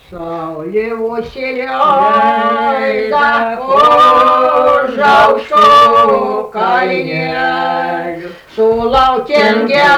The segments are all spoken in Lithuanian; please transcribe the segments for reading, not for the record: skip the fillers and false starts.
Saulė užsileido už aukštų kalnelių, sulaukėm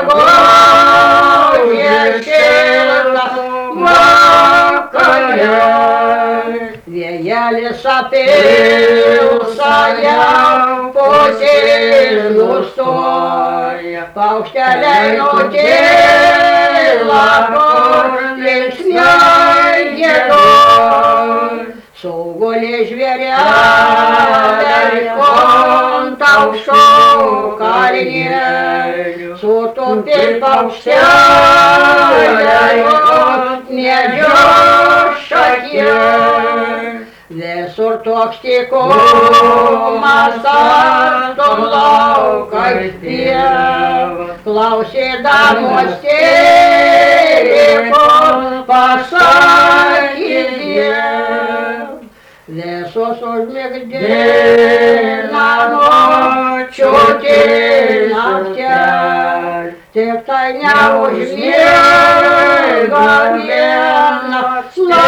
gegužės šiltą vakarę. Vėjelis apilsa jau pusės nustoja, paukšteliai nutyla, kur linksmai giedoj. Sugulė žvėreliai ant aukštų kalnelių, sutūpė paukšteliai ant medžio šakės. Visur toks tykumas, tartum laukai pieva, klausydamos tėvo pasakė Dievas. Visus užmigdina močiutė naktelį, tik tai neužmiega vienas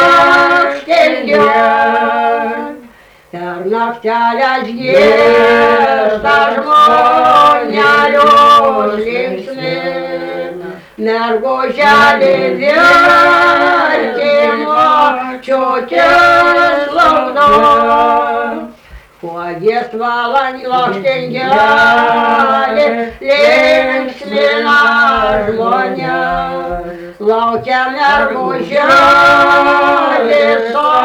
lakštingelis. Per nakteles gieda žmonelius linksmina, merguželė verkė močiutės laukdama. Kuo giesvalan lakštingelį linksmina žmonės, laukia merguželė